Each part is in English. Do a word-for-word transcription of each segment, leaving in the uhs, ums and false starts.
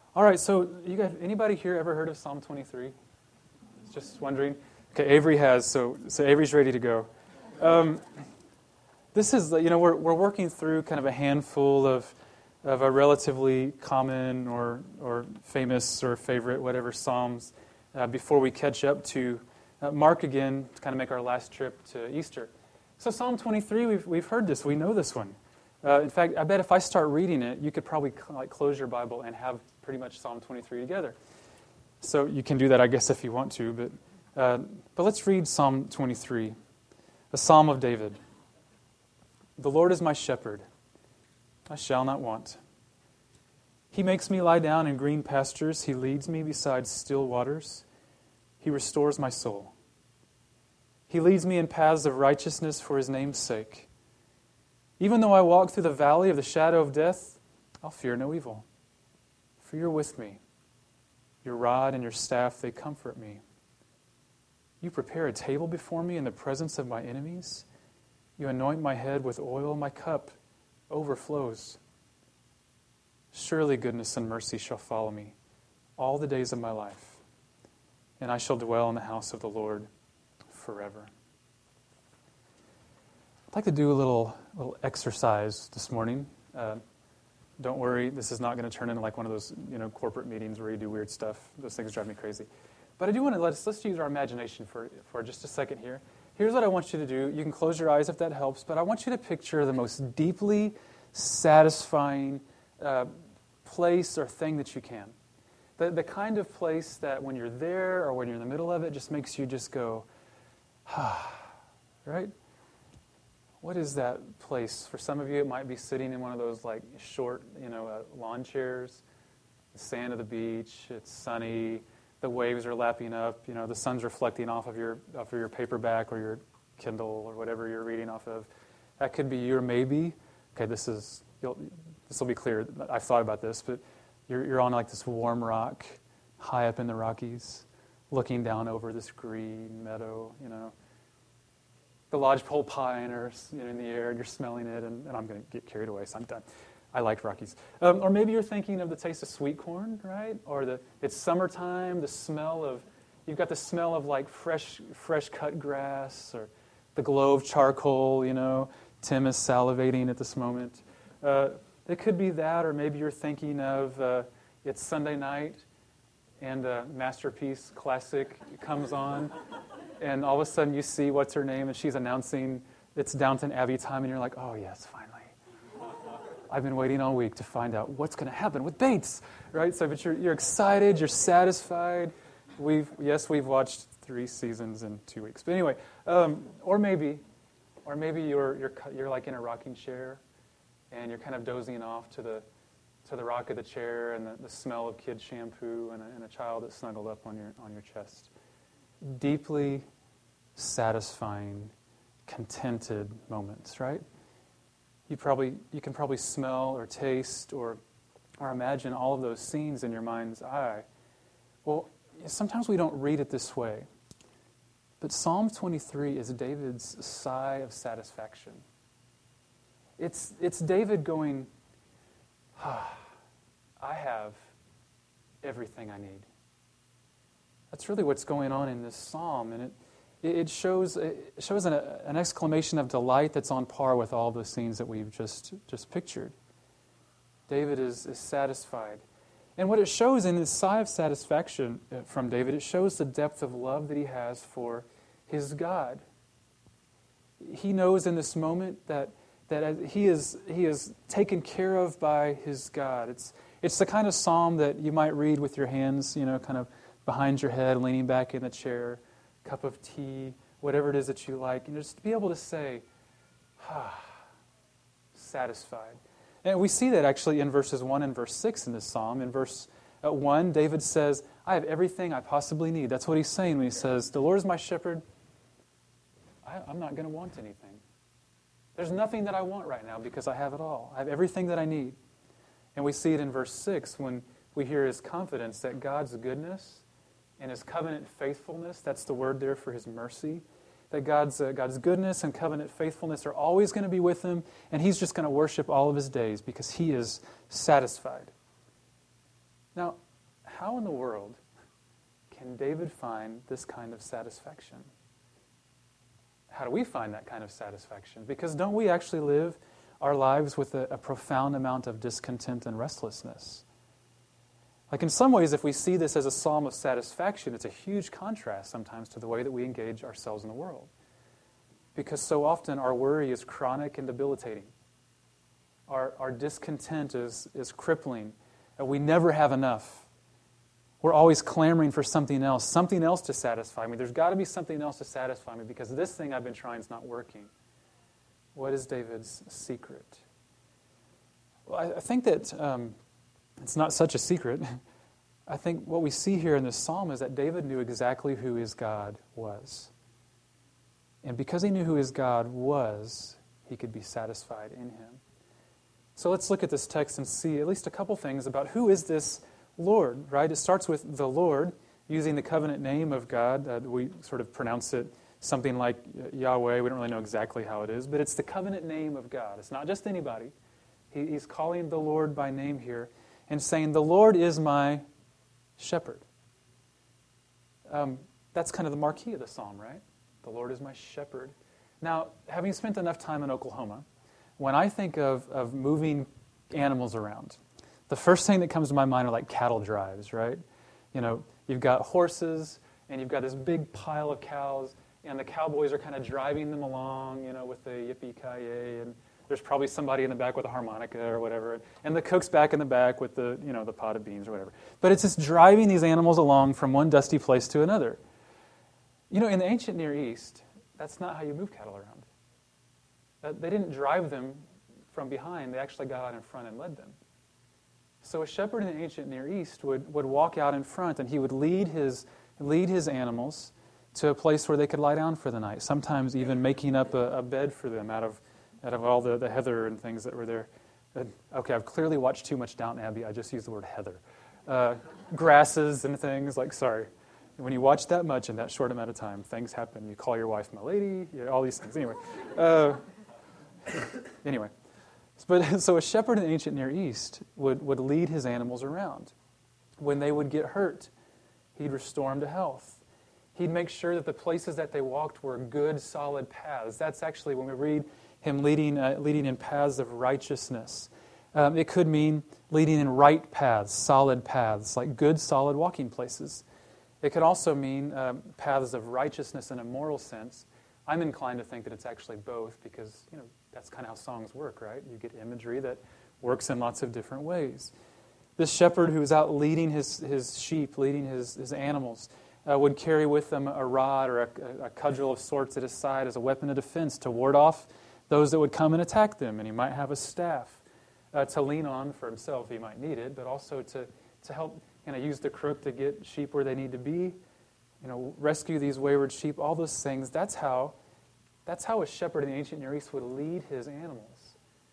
All right, so you guys, anybody here ever heard of Psalm twenty-three? Just wondering. Okay, Avery has, so so Avery's ready to go. Um, this is, you know, we're we're working through kind of a handful of of a relatively common or or famous or favorite, whatever, Psalms uh, before we catch up to uh, Mark again to kind of make our last trip to Easter. So Psalm twenty-three, we've we've heard this, we know this one. Uh, in fact, I bet if I start reading it, you could probably like close your Bible and have pretty much Psalm twenty-three together. So you can do that, I guess, if you want to. But uh, but let's read Psalm twenty-three, a Psalm of David. The Lord is my shepherd; I shall not want. He makes me lie down in green pastures. He leads me beside still waters. He restores my soul. He leads me in paths of righteousness for His name's sake. Even though I walk through the valley of the shadow of death, I'll fear no evil. For you're with me. Your rod and your staff, they comfort me. You prepare a table before me in the presence of my enemies. You anoint my head with oil. My cup overflows. Surely goodness and mercy shall follow me all the days of my life, and I shall dwell in the house of the Lord forever. I'd like to do a little little exercise this morning. Uh, don't worry, this is not going to turn into like one of those you know corporate meetings where you do weird stuff. Those things drive me crazy. But I do want to let us let's use our imagination for for just a second here. Here's what I want you to do. You can close your eyes if that helps, but I want you to picture the most deeply satisfying uh, place or thing that you can. The the kind of place that when you're there or when you're in the middle of it just makes you just go, ah, right? What is that place? For some of you, it might be sitting in one of those like short, you know, uh, lawn chairs, the sand of the beach. It's sunny. The waves are lapping up. You know, the sun's reflecting off of your off of your paperback or your Kindle or whatever you're reading off of. That could be you, or maybe. Okay, this is you'll, this will be clear. I've thought about this, but you're you're on like this warm rock, high up in the Rockies, looking down over this green meadow. You know. The lodgepole pine are you know, in the air, and you're smelling it, and, and I'm going to get carried away, so I'm done. I like Rockies. Um, or maybe you're thinking of the taste of sweet corn, right? Or the it's summertime, the smell of, you've got the smell of like fresh fresh cut grass, or the glow of charcoal, you know. Tim is salivating at this moment. Uh, it could be that, or maybe you're thinking of uh, it's Sunday night, and a Masterpiece Classic comes on. And all of a sudden you see what's her name, and she's announcing it's Downton Abbey time, and you're like, oh, yes, finally. I've been waiting all week to find out what's going to happen with Bates, right? So but you're, you're excited, you're satisfied. We've Yes, we've watched three seasons in two weeks. But anyway, um, or maybe or maybe you're, you're, you're like in a rocking chair, and you're kind of dozing off to the to the rock of the chair and the, the smell of kid shampoo and a, and a child that's snuggled up on your on your chest. Deeply satisfying, contented moments, right? You probably you can probably smell or taste or or imagine all of those scenes in your mind's eye. Well, sometimes we don't read it this way, but Psalm twenty-three is David's sigh of satisfaction. It's it's David going, ah, I have everything I need. That's really what's going on in this psalm, and it it shows it shows an, an exclamation of delight that's on par with all the scenes that we've just just pictured. David is, is satisfied, and what it shows in this sigh of satisfaction from David, it shows the depth of love that he has for his God. He knows in this moment that that he is he is taken care of by his God. It's it's the kind of psalm that you might read with your hands, you know, kind of behind your head, leaning back in the chair, cup of tea, whatever it is that you like, and just to be able to say, ah, satisfied. And we see that actually in verses one and verse six in this psalm. In verse uh, one, David says, I have everything I possibly need. That's what he's saying when he says, the Lord is my shepherd. I, I'm not going to want anything. There's nothing that I want right now because I have it all. I have everything that I need. And we see it in verse six when we hear his confidence that God's goodness and his covenant faithfulness, that's the word there for his mercy, that God's uh, God's goodness and covenant faithfulness are always going to be with him, and he's just going to worship all of his days because he is satisfied. Now, how in the world can David find this kind of satisfaction? How do we find that kind of satisfaction? Because don't we actually live our lives with a, a profound amount of discontent and restlessness? Like in some ways, if we see this as a psalm of satisfaction, it's a huge contrast sometimes to the way that we engage ourselves in the world. Because so often our worry is chronic and debilitating. Our, our discontent is, is crippling. And we never have enough. We're always clamoring for something else, something else to satisfy me. There's got to be something else to satisfy me because this thing I've been trying is not working. What is David's secret? Well, I, I think that um, it's not such a secret. I think what we see here in this psalm is that David knew exactly who his God was. And because he knew who his God was, he could be satisfied in him. So let's look at this text and see at least a couple things about who is this Lord, right? It starts with the Lord, using the covenant name of God. Uh, we sort of pronounce it something like Yahweh. We don't really know exactly how it is, but it's the covenant name of God. It's not just anybody. He, he's calling the Lord by name here and saying, the Lord is my shepherd. Um, that's kind of the marquee of the psalm, right? The Lord is my shepherd. Now, having spent enough time in Oklahoma, when I think of, of moving animals around, the first thing that comes to my mind are like cattle drives, right? You know, you've got horses, and you've got this big pile of cows, and the cowboys are kind of driving them along, you know, with the yippee-ki-yay, and there's probably somebody in the back with a harmonica or whatever, and the cook's back in the back with the, you know, the pot of beans or whatever. But it's just driving these animals along from one dusty place to another. You know, in the ancient Near East, that's not how you move cattle around. That, they didn't drive them from behind. They actually got out in front and led them. So a shepherd in the ancient Near East would, would walk out in front, and he would lead his lead his animals to a place where they could lie down for the night, sometimes even making up a, a bed for them out of out of all the, the heather and things that were there. And, okay, I've clearly watched too much Downton Abbey. I just used the word heather. Uh, grasses and things, like, sorry. When you watch that much in that short amount of time, things happen. You call your wife my lady, you know, all these things. Anyway. Uh, anyway. But, so a shepherd in the ancient Near East would, would lead his animals around. When they would get hurt, he'd restore them to health. He'd make sure that the places that they walked were good, solid paths. That's actually when we read him leading uh, leading in paths of righteousness. Um, it could mean leading in right paths, solid paths, like good, solid walking places. It could also mean um, paths of righteousness in a moral sense. I'm inclined to think that it's actually both because, you know, that's kind of how songs work, right? You get imagery that works in lots of different ways. This shepherd who is out leading his, his sheep, leading his, his animals, uh, would carry with him a rod or a, a cudgel of sorts at his side as a weapon of defense to ward off those that would come and attack them. And he might have a staff uh, to lean on for himself. He might need it, but also to, to help you know, use the crook to get sheep where they need to be, you know, rescue these wayward sheep, all those things. That's how, that's how a shepherd in the ancient Near East would lead his animals.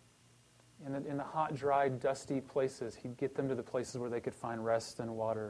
In the, in the hot, dry, dusty places, he'd get them to the places where they could find rest and water.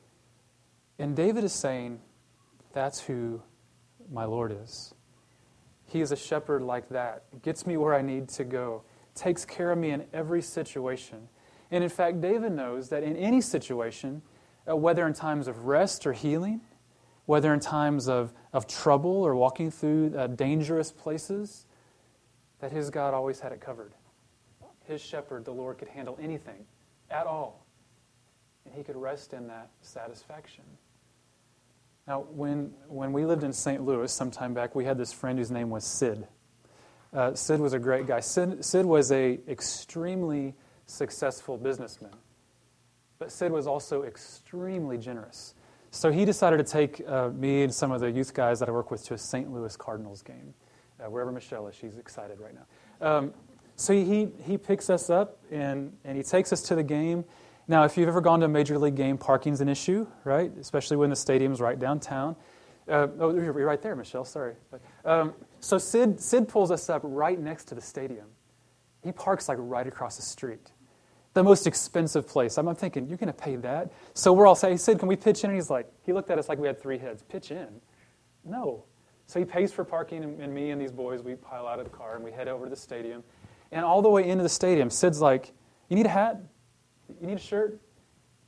And David is saying, that's who my Lord is. He is a shepherd like that. Gets me where I need to go. Takes care of me in every situation. And in fact, David knows that in any situation, uh, whether in times of rest or healing, whether in times of, of trouble or walking through uh, dangerous places, that his God always had it covered. His shepherd, the Lord, could handle anything at all. And he could rest in that satisfaction. Now, when when we lived in Saint Louis some time back, we had this friend whose name was Sid. Uh, Sid was a great guy. Sid, Sid was a extremely successful businessman. But Sid was also extremely generous. So he decided to take uh, me and some of the youth guys that I work with to a Saint Louis Cardinals game. Uh, wherever Michelle is, she's excited right now. Um, so he he picks us up and, and he takes us to the game. Now, if you've ever gone to a Major League game, parking's an issue, right? Especially when the stadium's right downtown. Uh, oh, you're right there, Michelle, sorry. Um, so Sid Sid pulls us up right next to the stadium. He parks like right across the street. The most expensive place. I'm, I'm thinking, you're going to pay that? So we're all saying, hey, Sid, can we pitch in? And he's like, he looked at us like we had three heads. Pitch in? No. So he pays for parking, and, and me and these boys, we pile out of the car, and we head over to the stadium. And all the way into the stadium, Sid's like, you need a hat? You need a shirt?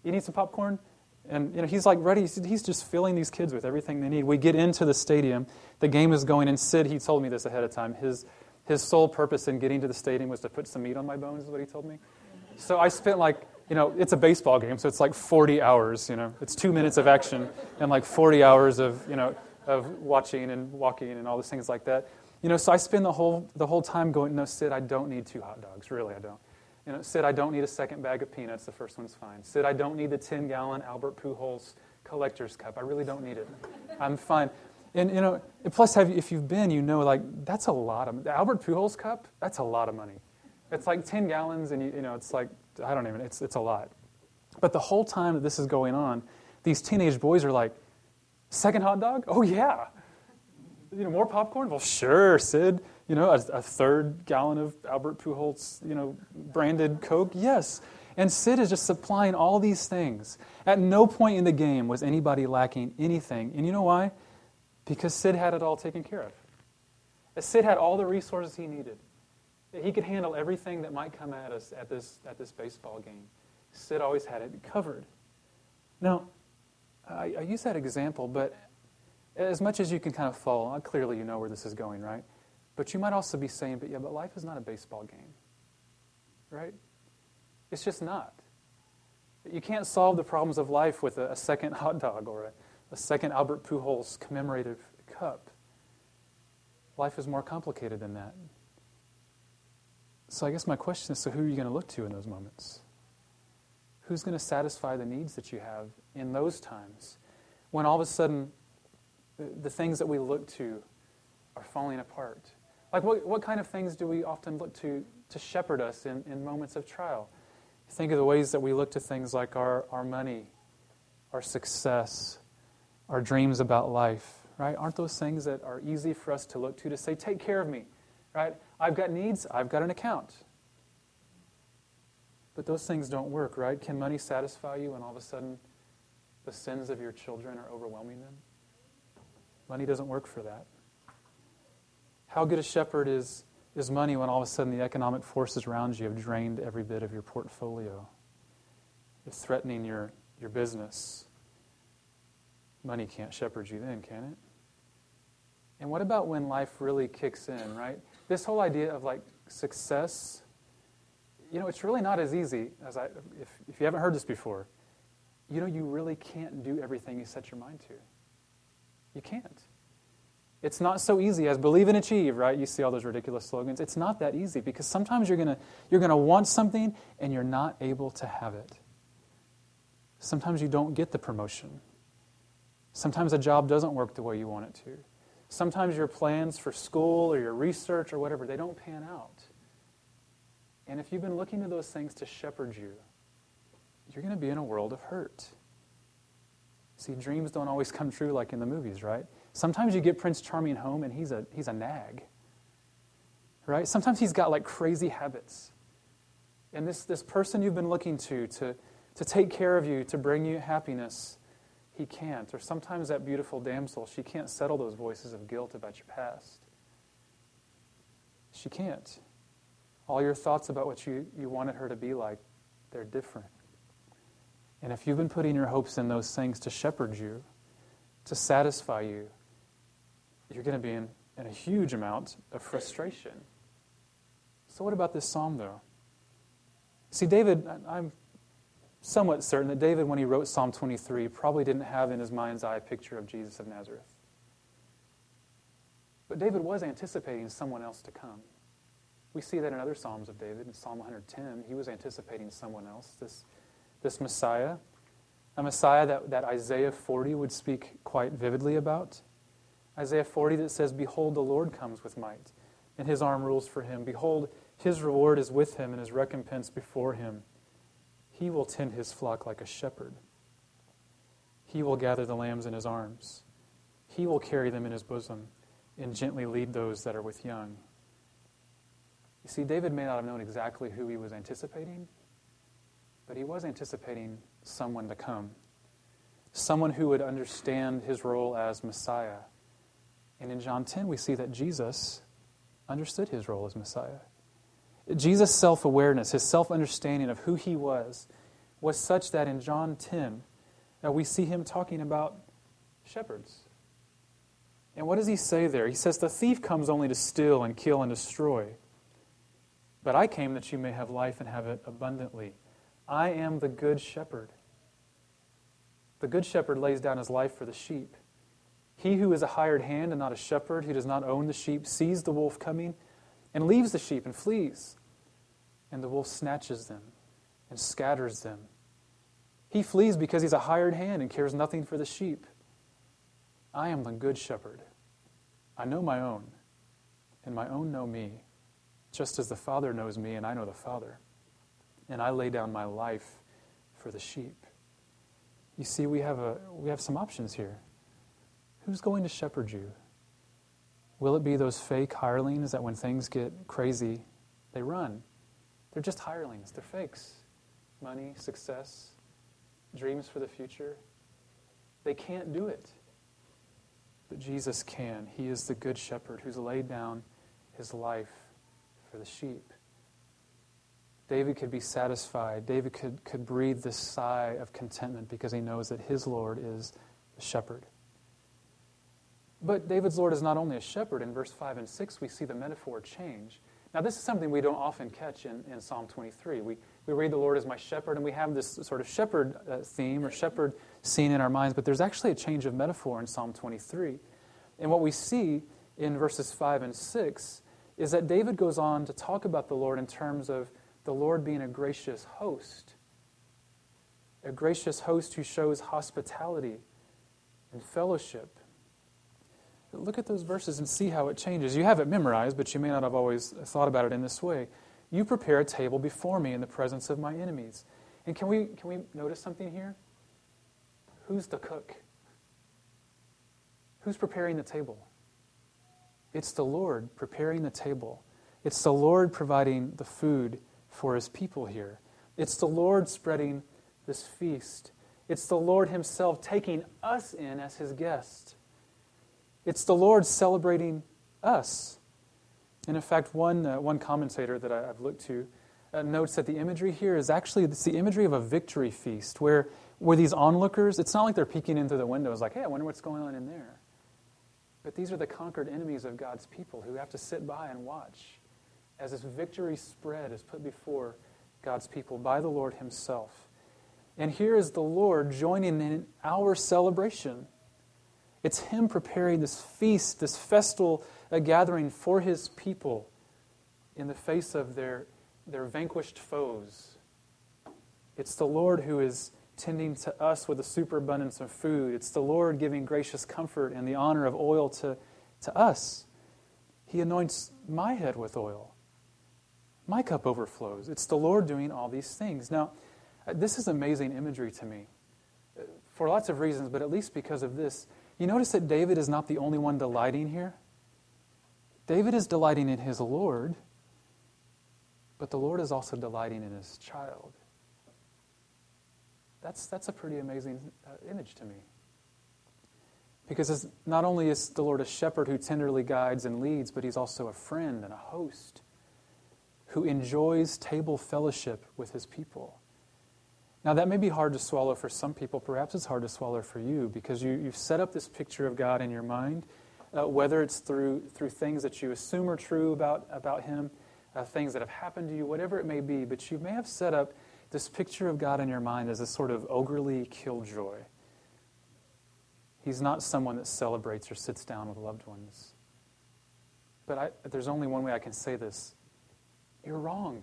You need some popcorn? And you know, he's like ready. He's just filling these kids with everything they need. We get into the stadium. The game is going, and Sid, he told me this ahead of time. His his sole purpose in getting to the stadium was to put some meat on my bones, is what he told me. So I spent like, you know, it's a baseball game, so it's like forty hours, you know. It's two minutes of action and like forty hours of, you know, of watching and walking and all those things like that. You know, so I spend the whole the whole time going, no, Sid, I don't need two hot dogs. Really, I don't. You know, Sid, I don't need a second bag of peanuts. The first one's fine. Sid, I don't need the ten-gallon Albert Pujols collector's cup. I really don't need it. I'm fine. And, you know, and plus, have, if you've been, you know, like, that's a lot of, the Albert Pujols cup, that's a lot of money. It's like ten gallons, and, you, you know, it's like, I don't even, it's it's a lot. But the whole time that this is going on, these teenage boys are like, second hot dog? Oh, yeah. You know, more popcorn? Well, sure, Sid. You know, a, a third gallon of Albert Pujols, you know, branded Coke? Yes. And Sid is just supplying all these things. At no point in the game was anybody lacking anything. And you know why? Because Sid had it all taken care of. Sid had all the resources he needed. He could handle everything that might come at us at this at this baseball game. Sid always had it covered. Now, I, I use that example, but as much as you can kind of follow, clearly you know where this is going, right? But you might also be saying, but yeah, but life is not a baseball game, right? It's just not. You can't solve the problems of life with a, a second hot dog or a, a second Albert Pujols commemorative cup. Life is more complicated than that. So I guess my question is, so who are you going to look to in those moments? Who's going to satisfy the needs that you have in those times when all of a sudden the, the things that we look to are falling apart? Like what, what kind of things do we often look to to shepherd us in, in moments of trial? Think of the ways that we look to things like our, our money, our success, our dreams about life, right? Aren't those things that are easy for us to look to to say, take care of me, right? I've got needs, I've got an account. But those things don't work, right? Can money satisfy you when all of a sudden the sins of your children are overwhelming them? Money doesn't work for that. How good a shepherd is, is money when all of a sudden the economic forces around you have drained every bit of your portfolio? It's threatening your, your business. Money can't shepherd you then, can it? And what about when life really kicks in, right? This whole idea of like success, you know, it's really not as easy as I, if, if you haven't heard this before, you know, you really can't do everything you set your mind to. You can't. It's not so easy as believe and achieve, right? You see all those ridiculous slogans. It's not that easy because sometimes you're gonna you're gonna want something and you're not able to have it. Sometimes you don't get the promotion. Sometimes a job doesn't work the way you want it to. Sometimes your plans for school or your research or whatever, they don't pan out. And if you've been looking to those things to shepherd you, you're going to be in a world of hurt. See, dreams don't always come true like in the movies, right? Sometimes you get Prince Charming home and he's a he's a nag, right? Sometimes he's got like crazy habits. And this, this person you've been looking to, to to take care of you, to bring you happiness, he can't. Or sometimes that beautiful damsel, she can't settle those voices of guilt about your past. She can't. All your thoughts about what you, you wanted her to be like, they're different. And if you've been putting your hopes in those things to shepherd you, to satisfy you, you're going to be in, in a huge amount of frustration. So what about this psalm, though? See, David, I'm somewhat certain that David, when he wrote Psalm twenty-three, probably didn't have in his mind's eye a picture of Jesus of Nazareth. But David was anticipating someone else to come. We see that in other Psalms of David. In Psalm one hundred ten, he was anticipating someone else, this, this Messiah, a Messiah that, that Isaiah forty would speak quite vividly about. Isaiah forty that says, "Behold, the Lord comes with might, and his arm rules for him. Behold, his reward is with him, and his recompense before him. He will tend his flock like a shepherd. He will gather the lambs in his arms. He will carry them in his bosom, and gently lead those that are with young." You see, David may not have known exactly who he was anticipating, but he was anticipating someone to come. Someone who would understand his role as Messiah. And in John ten, we see that Jesus understood his role as Messiah. Jesus' self-awareness, his self-understanding of who he was, was such that in John ten, uh, we see him talking about shepherds. And what does he say there? He says, the thief comes only to steal and kill and destroy. But I came that you may have life and have it abundantly. I am the good shepherd. The good shepherd lays down his life for the sheep. He who is a hired hand and not a shepherd, who does not own the sheep, sees the wolf coming and leaves the sheep and flees. And the wolf snatches them and scatters them. He flees because he's a hired hand and cares nothing for the sheep. I am the good shepherd. I know my own, and my own know me, just as the Father knows me and I know the Father. And I lay down my life for the sheep. You see, we have a we have some options here. Who's going to shepherd you? Will it be those fake hirelings that when things get crazy, they run? They're just hirelings. They're fakes. Money, success, dreams for the future. They can't do it. But Jesus can. He is the good shepherd who's laid down his life for the sheep. David could be satisfied. David could, could breathe this sigh of contentment because he knows that his Lord is the shepherd. But David's Lord is not only a shepherd. In verse five and six, we see the metaphor change. Now, this is something we don't often catch in, in Psalm twenty-three. We, we read the Lord as my shepherd, and we have this sort of shepherd uh, theme or shepherd scene in our minds, but there's actually a change of metaphor in Psalm twenty-three. And what we see in verses five and six is that David goes on to talk about the Lord in terms of the Lord being a gracious host, a gracious host who shows hospitality and fellowship. Look at those verses and see how it changes. You have it memorized, but you may not have always thought about it in this way. You prepare a table before me in the presence of my enemies. And can we can we notice something here? Who's the cook? Who's preparing the table? It's the Lord preparing the table. It's the Lord providing the food for his people here. It's the Lord spreading this feast. It's the Lord himself taking us in as his guest. It's the Lord celebrating us. And in fact, one uh, one commentator that I, I've looked to uh, notes that the imagery here is actually it's the imagery of a victory feast, where where these onlookers, it's not like they're peeking into the windows like, hey, I wonder what's going on in there. But these are the conquered enemies of God's people who have to sit by and watch as this victory spread is put before God's people by the Lord himself. And here is the Lord joining in our celebration. It's him preparing this feast, this festal uh, gathering for his people in the face of their, their vanquished foes. It's the Lord who is tending to us with a superabundance of food. It's the Lord giving gracious comfort and the honor of oil to, to us. He anoints my head with oil. My cup overflows. It's the Lord doing all these things. Now, uh, this is amazing imagery to me uh, for lots of reasons, but at least because of this. You notice that David is not the only one delighting here. David is delighting in his Lord, but the Lord is also delighting in his child. That's, that's a pretty amazing uh, image to me. Because it's, not only is the Lord a shepherd who tenderly guides and leads, but he's also a friend and a host who enjoys table fellowship with his people. Now, that may be hard to swallow for some people. Perhaps it's hard to swallow for you because you, you've set up this picture of God in your mind, uh, whether it's through through things that you assume are true about, about him, uh, things that have happened to you, whatever it may be. But you may have set up this picture of God in your mind as a sort of ogurely killjoy. He's not someone that celebrates or sits down with loved ones. But I, there's only one way I can say this. You're wrong.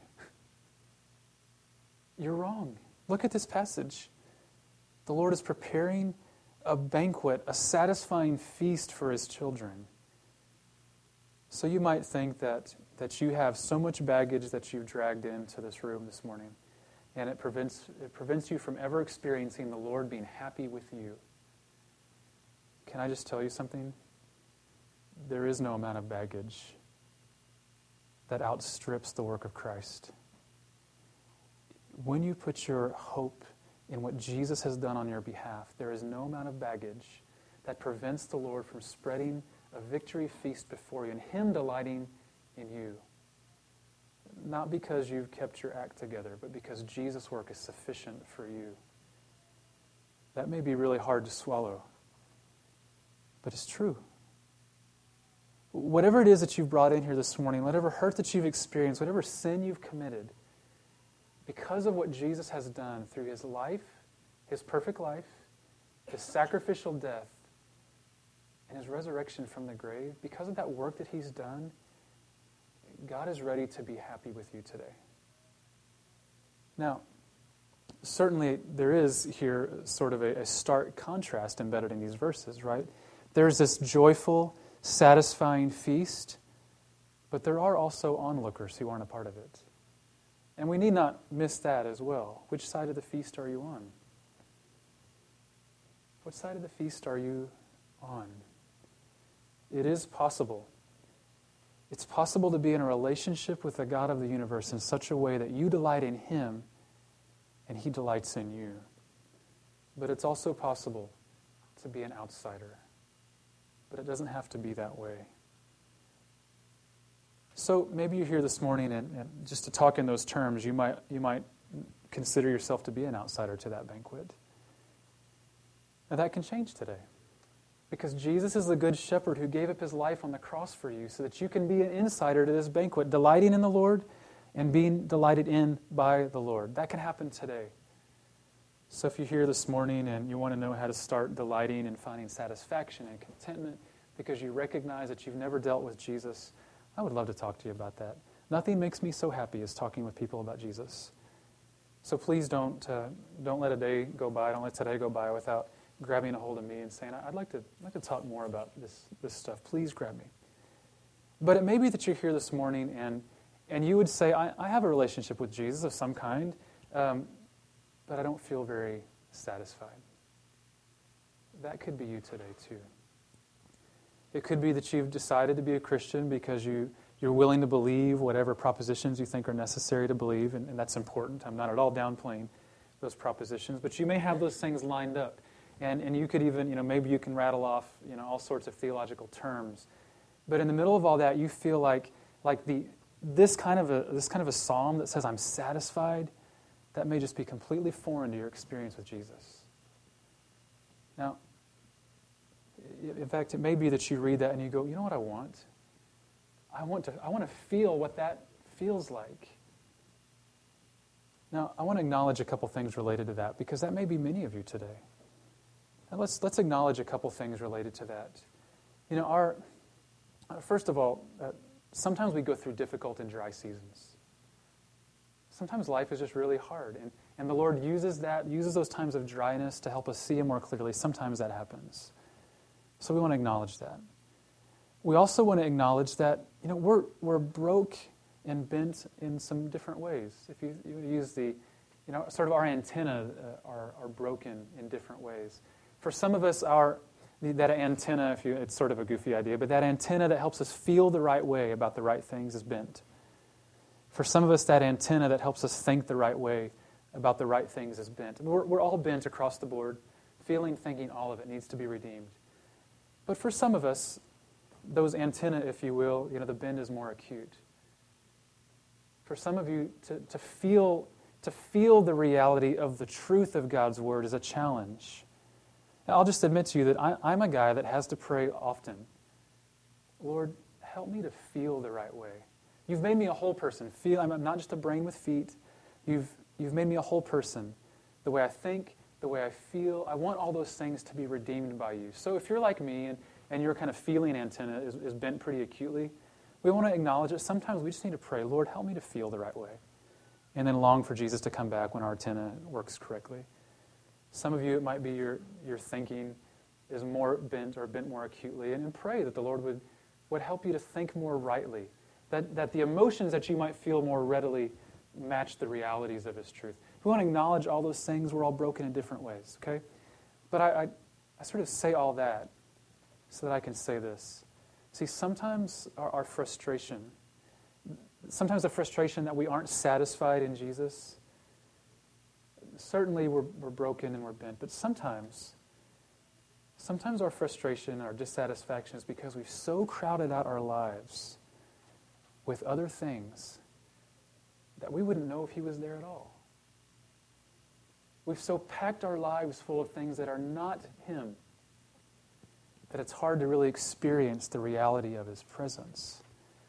You're wrong. Look at this passage. The Lord is preparing a banquet, a satisfying feast for his children. So you might think that, that you have so much baggage that you've dragged into this room this morning, and it prevents, it prevents you from ever experiencing the Lord being happy with you. Can I just tell you something? There is no amount of baggage that outstrips the work of Christ. When you put your hope in what Jesus has done on your behalf, there is no amount of baggage that prevents the Lord from spreading a victory feast before you and him delighting in you. not because you've kept your act together, but because Jesus' work is sufficient for you. That may be really hard to swallow, but it's true. Whatever it is that you've brought in here this morning, whatever hurt that you've experienced, whatever sin you've committed, because of what Jesus has done through his life, his perfect life, his sacrificial death, and his resurrection from the grave, because of that work that he's done, God is ready to be happy with you today. Now, certainly there is here sort of a, a stark contrast embedded in these verses, right? There's this joyful, satisfying feast, but there are also onlookers who aren't a part of it. And we need not miss that as well. Which side of the feast are you on? What side of the feast are you on? It is possible. It's possible to be in a relationship with the God of the universe in such a way that you delight in him and he delights in you. But it's also possible to be an outsider. But it doesn't have to be that way. So maybe you're here this morning, and, and just to talk in those terms, you might you might consider yourself to be an outsider to that banquet. Now that can change today. Because Jesus is the good shepherd who gave up his life on the cross for you so that you can be an insider to this banquet, delighting in the Lord and being delighted in by the Lord. That can happen today. So if you're here this morning and you want to know how to start delighting and finding satisfaction and contentment because you recognize that you've never dealt with Jesus, I would love to talk to you about that. Nothing makes me so happy as talking with people about Jesus. So please don't uh, don't let a day go by, don't let today go by without grabbing a hold of me and saying, I'd like to I'd like to talk more about this, this stuff. Please grab me. But it may be that you're here this morning and and you would say, I, I have a relationship with Jesus of some kind, um, but I don't feel very satisfied. That could be you today too. It could be that you've decided to be a Christian because you, you're willing to believe whatever propositions you think are necessary to believe, and, and that's important. I'm not at all downplaying those propositions, but you may have those things lined up. And, and you could even, you know, maybe you can rattle off, you know, all sorts of theological terms. But in the middle of all that, you feel like like the this kind of a this kind of a psalm that says I'm satisfied, that may just be completely foreign to your experience with Jesus. Now, in fact, it may be that you read that and you go, you know what I want? I want to I want to feel what that feels like. Now, I want to acknowledge a couple things related to that, because that may be many of you today. And let's let's acknowledge a couple things related to that. You know, our uh, first of all, uh, sometimes we go through difficult and dry seasons. Sometimes life is just really hard, and, and the Lord uses that, uses those times of dryness to help us see Him more clearly. Sometimes that happens. So we want to acknowledge that. We also want to acknowledge that, you know, we're we're broke and bent in some different ways. If you, you use the, you know, sort of our antenna uh, are are broken in different ways. For some of us, our that antenna, if you, it's sort of a goofy idea, but that antenna that helps us feel the right way about the right things is bent. For some of us, that antenna that helps us think the right way about the right things is bent. And we're, we're all bent across the board. Feeling, thinking, all of it needs to be redeemed. But for some of us, those antenna, if you will, you know, the bend is more acute. For some of you, to, to feel to feel the reality of the truth of God's Word is a challenge. Now, I'll just admit to you that I, I'm a guy that has to pray often. Lord, help me to feel the right way. You've made me a whole person. Feel I'm not just a brain with feet. You've you've made me a whole person. The way I think, the way I feel, I want all those things to be redeemed by you. So if you're like me and, and your kind of feeling antenna is, is bent pretty acutely, we want to acknowledge that sometimes we just need to pray, Lord, help me to feel the right way. And then long for Jesus to come back when our antenna works correctly. Some of you, it might be your, your thinking is more bent or bent more acutely. And, and pray that the Lord would, would help you to think more rightly. That, that the emotions that you might feel more readily match the realities of His truth. We want to acknowledge all those things. We're all broken in different ways, okay? But I, I, I sort of say all that so that I can say this. See, sometimes our, our frustration, sometimes the frustration that we aren't satisfied in Jesus, certainly we're, we're broken and we're bent, but sometimes, sometimes our frustration, our dissatisfaction is because we've so crowded out our lives with other things that we wouldn't know if he was there at all. We've so packed our lives full of things that are not him that it's hard to really experience the reality of his presence.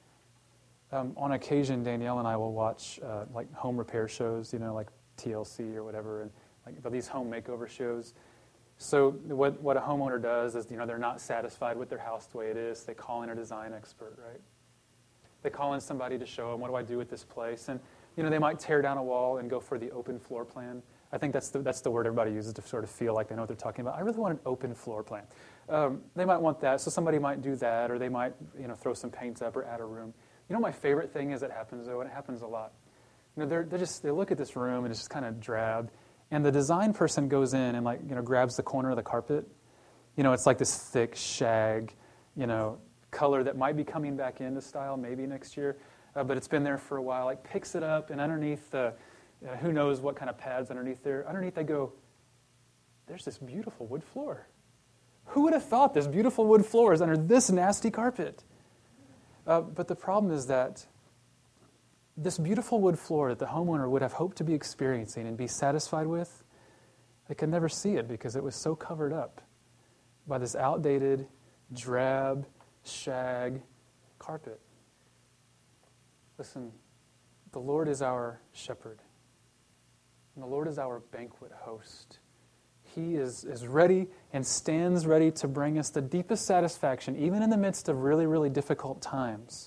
Um, on occasion, Danielle and I will watch uh, like home repair shows, you know, like T L C or whatever, and like these home makeover shows. So what what a homeowner does is, you know, they're not satisfied with their house the way it is. They call in a design expert, right? They call in somebody to show them, what do I do with this place? And, you know, they might tear down a wall and go for the open floor plan. I think that's the, that's the word everybody uses to sort of feel like they know what they're talking about. I really want an open floor plan. Um, they might want that, so somebody might do that, or they might, you know, throw some paint up or add a room. You know, my favorite thing is that happens, though, and it happens a lot. You know, they're, they're just, they look at this room, and it's just kind of drab, and the design person goes in and, like, you know, grabs the corner of the carpet. You know, it's like this thick shag, you know, color that might be coming back into style maybe next year, uh, but it's been there for a while. Like, picks it up, and underneath the, uh, who knows what kind of pads underneath there, underneath they go, there's this beautiful wood floor. Who would have thought this beautiful wood floor is under this nasty carpet? Uh, but the problem is that this beautiful wood floor that the homeowner would have hoped to be experiencing and be satisfied with, they could never see it because it was so covered up by this outdated, drab, shag carpet. Listen, the Lord is our shepherd, and the Lord is our banquet host. He is, is ready and stands ready to bring us the deepest satisfaction, even in the midst of really, really difficult times.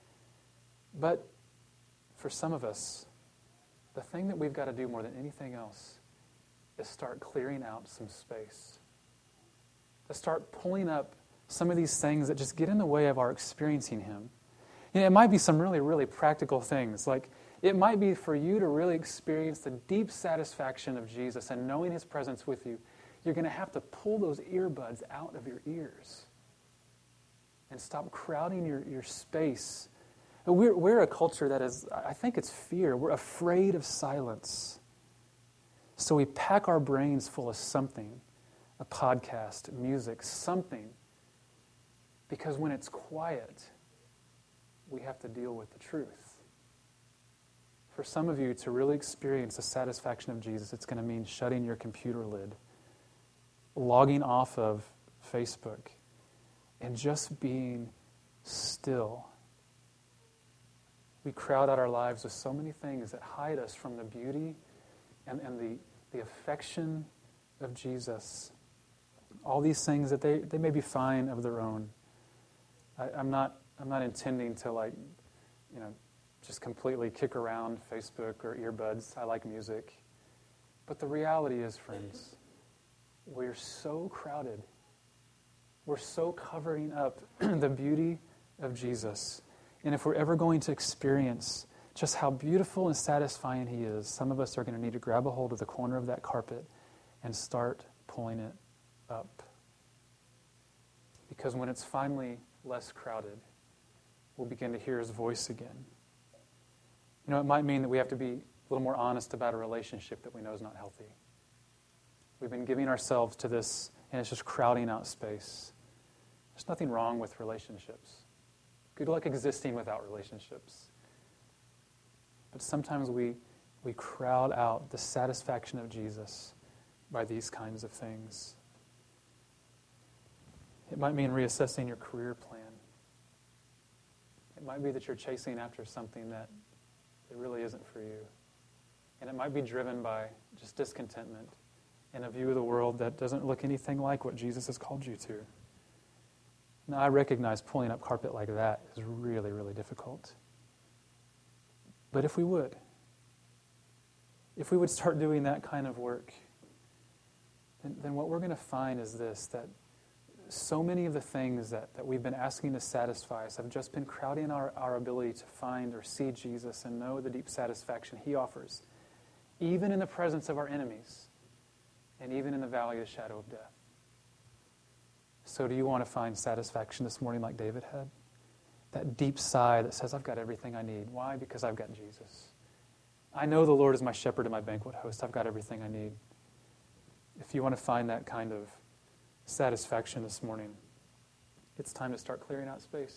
But for some of us, the thing that we've got to do more than anything else is start clearing out some space. To start pulling up some of these things that just get in the way of our experiencing him. You know, it might be some really, really practical things, like it might be for you to really experience the deep satisfaction of Jesus and knowing his presence with you. You're going to have to pull those earbuds out of your ears and stop crowding your, your space. We're, we're a culture that is, I think it's fear. We're afraid of silence. So we pack our brains full of something, a podcast, music, something, because when it's quiet, we have to deal with the truth. For some of you to really experience the satisfaction of Jesus, it's going to mean shutting your computer lid, logging off of Facebook, and just being still. We crowd out our lives with so many things that hide us from the beauty and, and the, the affection of Jesus. All these things that they, they may be fine of their own. I, I'm not I'm not intending to, like, you know, just completely kick around Facebook or earbuds. I like music. But the reality is, friends, we're so crowded. We're so covering up the beauty of Jesus. And if we're ever going to experience just how beautiful and satisfying he is, some of us are going to need to grab a hold of the corner of that carpet and start pulling it up. Because when it's finally less crowded, we'll begin to hear his voice again. You know, it might mean that we have to be a little more honest about a relationship that we know is not healthy. We've been giving ourselves to this, and it's just crowding out space. There's nothing wrong with relationships. Good luck existing without relationships. But sometimes we, we crowd out the satisfaction of Jesus by these kinds of things. It might mean reassessing your career plan. It might be that you're chasing after something that it really isn't for you. And it might be driven by just discontentment and a view of the world that doesn't look anything like what Jesus has called you to. Now, I recognize pulling up carpet like that is really, really difficult. But if we would, if we would start doing that kind of work, then, then what we're going to find is this, that so many of the things that, that we've been asking to satisfy us have just been crowding our, our ability to find or see Jesus and know the deep satisfaction he offers, even in the presence of our enemies and even in the valley of the shadow of death. So do you want to find satisfaction this morning like David had? That deep sigh that says, I've got everything I need. Why? Because I've got Jesus. I know the Lord is my shepherd and my banquet host. I've got everything I need. If you want to find that kind of satisfaction this morning, it's time to start clearing out space.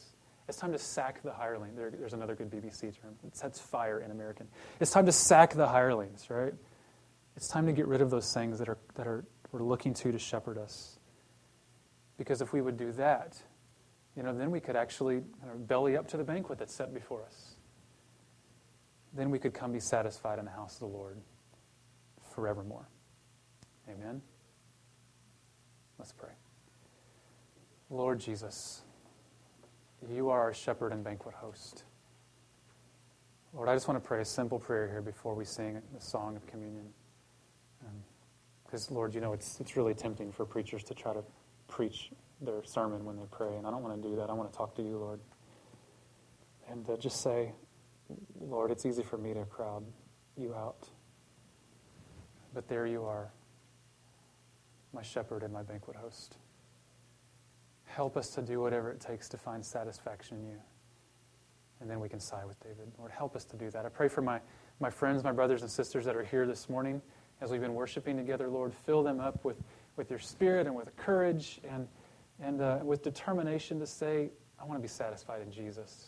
It's time to sack the hireling. There, there's another good B B C term. It sets fire in American. It's time to sack the hirelings, right? It's time to get rid of those things that are that are we're looking to to shepherd us. Because if we would do that, you know, then we could actually kind of belly up to the banquet that's set before us. Then we could come be satisfied in the house of the Lord forevermore. Amen? Let's pray. Lord Jesus, you are our shepherd and banquet host. Lord, I just want to pray a simple prayer here before we sing the song of communion. Because, um, Lord, you know, it's it's really tempting for preachers to try to preach their sermon when they pray, and I don't want to do that. I want to talk to you, Lord. And uh, just say, Lord, it's easy for me to crowd you out. But there you are, my shepherd and my banquet host. Help us to do whatever it takes to find satisfaction in you. And then we can sigh with David. Lord, help us to do that. I pray for my, my friends, my brothers and sisters that are here this morning as we've been worshiping together. Lord, fill them up with, with your spirit and with courage and, and uh, with determination to say, I want to be satisfied in Jesus.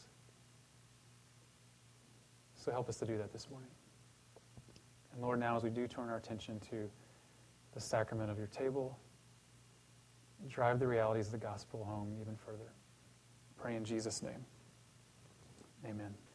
So help us to do that this morning. And Lord, now as we do turn our attention to the sacrament of your table, drive the realities of the gospel home even further. Pray in Jesus' name. Amen.